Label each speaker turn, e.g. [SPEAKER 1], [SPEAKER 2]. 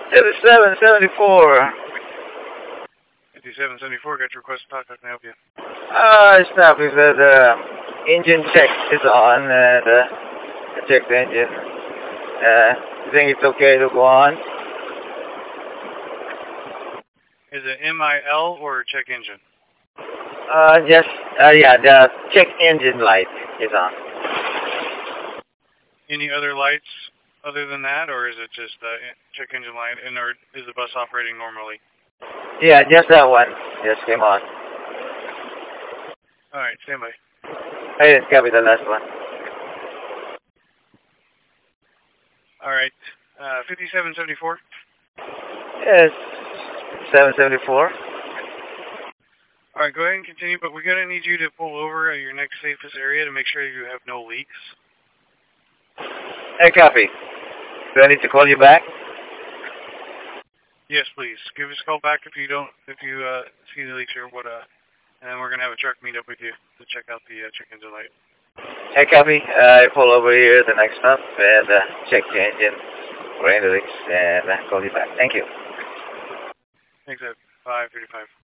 [SPEAKER 1] 5774.
[SPEAKER 2] 5774, got your request to talk. How can I help you?
[SPEAKER 1] Stop. He said engine check is on. Check the engine. You think it's okay to go on?
[SPEAKER 2] Is it MIL or check engine?
[SPEAKER 1] The check engine light is on.
[SPEAKER 2] Any other lights other than that, or is it just check engine light, or is the bus operating normally?
[SPEAKER 1] Yeah, just that one. Just came on.
[SPEAKER 2] All right, stand by.
[SPEAKER 1] I didn't copy the last one.
[SPEAKER 2] All right, 5774.
[SPEAKER 1] Yes, 774.
[SPEAKER 2] All right, go ahead and continue, but we're going to need you to pull over at your next safest area to make sure you have no leaks.
[SPEAKER 1] Hey, copy. Do I need to call you back?
[SPEAKER 2] Yes, please. Give us a call back if you see the leaks or what, and then we're going to have a truck meet up with you to check out the check engine light.
[SPEAKER 1] Hey, copy. I pull over here the next stop and check the engine for any leaks and call you back. Thank you.
[SPEAKER 2] Thanks, 535.